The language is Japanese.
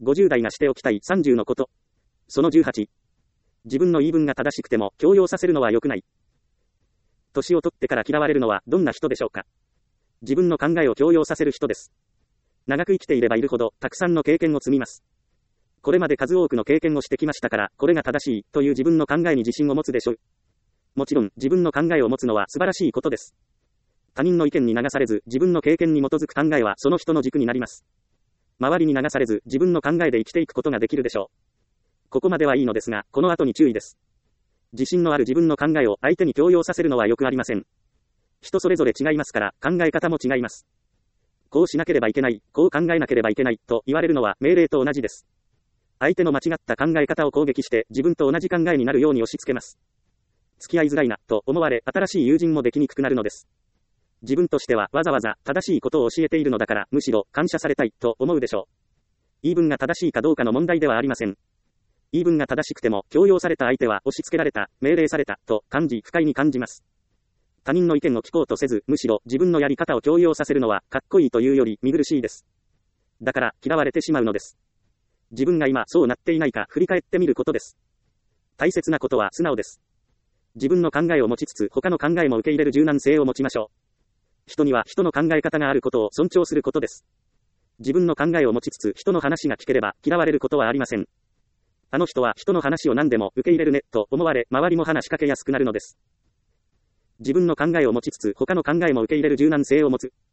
50代がしておきたい30のこと。その18。自分の言い分が正しくても強要させるのは良くない。年を取ってから嫌われるのはどんな人でしょうか。自分の考えを強要させる人です。長く生きていればいるほどたくさんの経験を積みます。これまで数多くの経験をしてきましたから、これが正しいという自分の考えに自信を持つでしょう。もちろん自分の考えを持つのは素晴らしいことです。他人の意見に流されず自分の経験に基づく考えはその人の軸になります。周りに流されず自分の考えで生きていくことができるでしょう。ここまではいいのですが、この後に注意です。自信のある自分の考えを相手に強要させるのは良くありません。人それぞれ違いますから考え方も違います。こうしなければいけない、こう考えなければいけないと言われるのは命令と同じです。相手の間違った考え方を攻撃して自分と同じ考えになるように押し付けます。付き合いづらいなと思われ、新しい友人もできにくくなるのです。自分としてはわざわざ正しいことを教えているのだから、むしろ感謝されたいと思うでしょう。言い分が正しいかどうかの問題ではありません。言い分が正しくても強要された相手は押し付けられた、命令されたと感じ不快に感じます。他人の意見を聞こうとせず、むしろ自分のやり方を強要させるのはかっこいいというより見苦しいです。だから嫌われてしまうのです。自分が今そうなっていないか振り返ってみることです。大切なことは素直です。自分の考えを持ちつつ他の考えも受け入れる柔軟性を持ちましょう。人には人の考え方があることを尊重することです。自分の考えを持ちつつ人の話が聞ければ嫌われることはありません。あの人は人の話を何でも受け入れるねと思われ、周りも話しかけやすくなるのです。自分の考えを持ちつつ他の考えも受け入れる柔軟性を持つ。